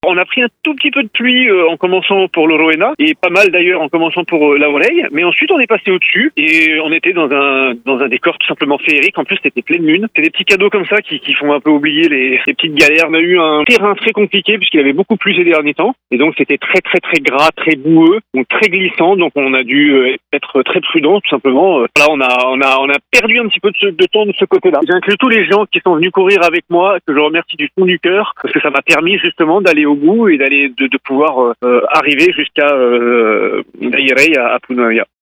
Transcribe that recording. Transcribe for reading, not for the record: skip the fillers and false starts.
On a pris un tout petit peu de pluie en commençant pour le Roena et pas mal d'ailleurs en commençant pour la Oreille, mais ensuite on est passé au-dessus et on était dans un décor tout simplement féerique. En plus c'était pleine lune. C'est des petits cadeaux comme ça qui font un peu oublier les petites galères. On a eu un terrain très compliqué puisqu'il avait beaucoup plu ces derniers temps et donc c'était très très très gras, très boueux, donc très glissant. Donc on a dû être très prudent tout simplement. Là on a perdu un petit peu de temps de ce côté-là. J'inclus tous les gens qui sont venus courir avec moi, que je remercie du fond du cœur parce que ça m'a permis justement d'aller au bout et de pouvoir arriver jusqu'à Dairei à Punaia.